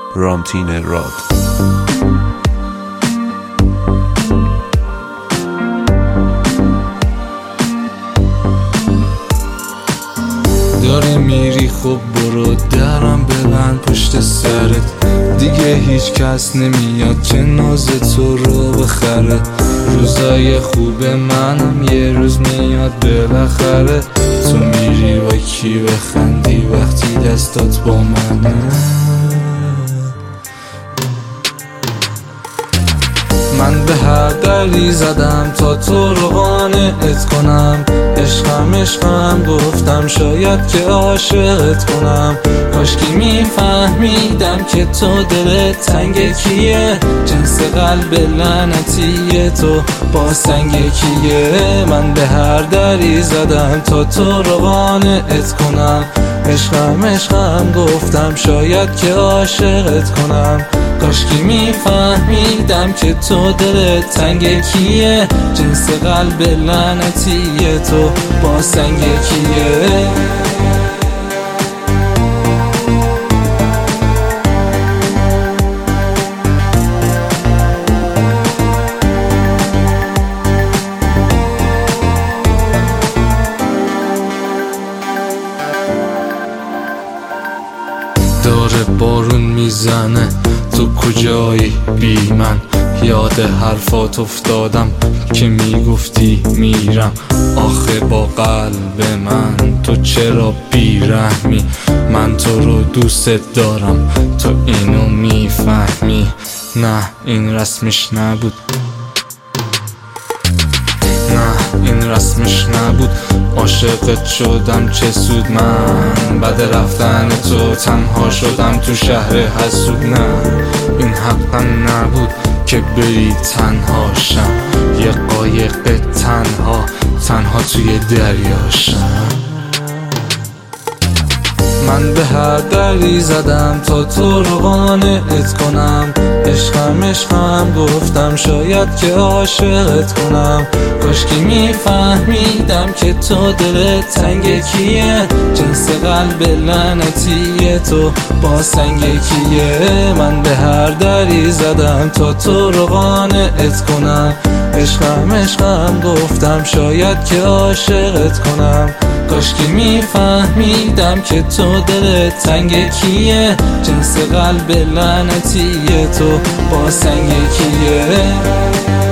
رامتین راد. داری میری خب برو، درم ببند پشت سرت، دیگه هیچ کس نمیاد که ناز تو رو بخره. روزای خوب منم یه روز میاد بالاخره، تو میری با کی بخندی وقتی دستات با منه؟ من به هر دری زدم تا تو رو قانعت کنم، عشقم گفتم شاید که عاشقت کنم. کاشکی میفهمیدم که تو دلت تنگ کیه، جنس قلب لعنتی تو با سنگ کیه. من به هر دری زدم تا تو رو قانعت کنم، عشقم گفتم شاید که عاشقت کنم. کاشکی میفهمیدم که تو دلت تنگ کیه، جنس قلب لعنتی تو با سنگ کیه. داره بارون میزنه، تو کجایی بی من؟ یاد حرفات افتادم که میگفتی میرم. آخه با قلب من تو چرا بیرحمی؟ من تو رو دوست دارم، تو اینو میفهمی؟ نه این رسمش نبود، نه این رسمش نبود. عاشقت شدم چه سود، من بعد رفتن تو تنها شدم تو شهر حسود. نه این حقم نبود که بری تنها شم، یه قایق تنها توی دریاشم. من به هر دری زدم تا تو رو قانعت کنم، عشقم گفتم شاید که عاشقت کنم. کاشکی میفهمیدم که تو دلت تنگ کیه، جنس قلب لعنتی تو با سنگ کیه. من به هر دری زدم تا تو رو قانعت کنم، عشقم گفتم شاید که عاشقت کنم. کاشکی میفهمیدم که تو دلت تنگ کیه، جنس قلب لعنتی تو با سنگ کیه.